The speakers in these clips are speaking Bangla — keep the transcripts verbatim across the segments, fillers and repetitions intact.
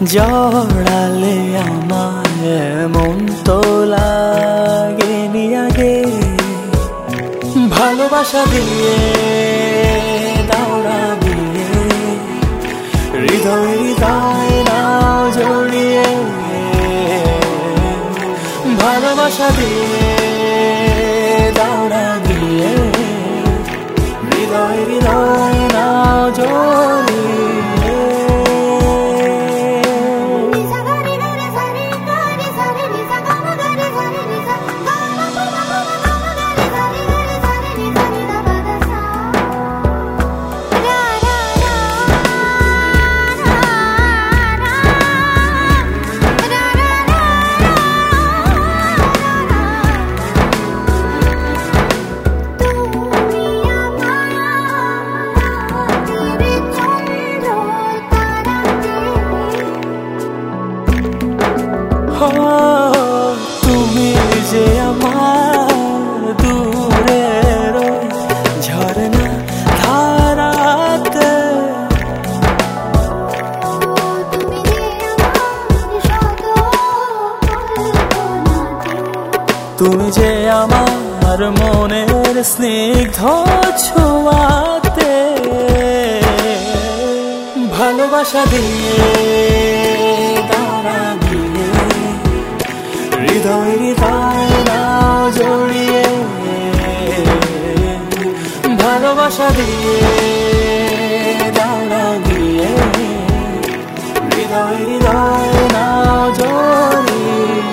জড়ালে আমায় মন তো লাগেনি আগে, ভালোবাসা দিয়ে দাওড়া দিয়ে হৃদয় হৃদয় নাও জড়িয়ে, ভালোবাসা দিয়ে দাওড়া দিয়ে হৃদয় হৃদয় নাও জড়িয়ে। তুমি যে আমার দূরের ঝরনা ধারাতে, তুমি যে আমার মনের স্নিগ্ধ ছোঁয়াতে, ভালোবাসা দিয়ে দাওড়া দিয়ে হৃদয় হৃদয় নাও জড়িয়ে, ভালোবাসা দিয়ে দাওড়া দিয়ে হৃদয় হৃদয় নাও জড়িয়ে।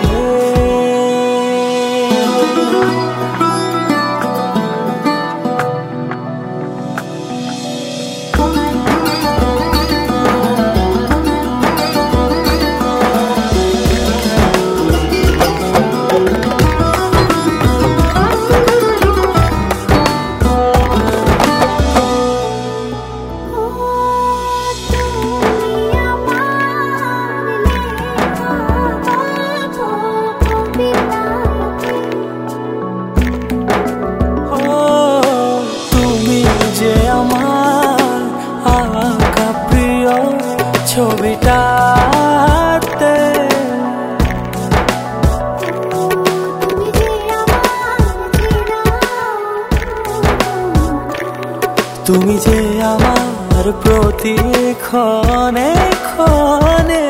ছবিটাতে তুমি যে আমার প্রতি ক্ষণে ক্ষণে,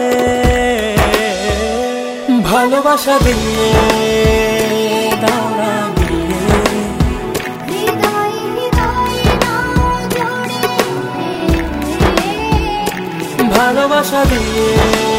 ভালোবাসা দিয়ে দাওড়া দিয়ে ভালোবাসা দিয়ে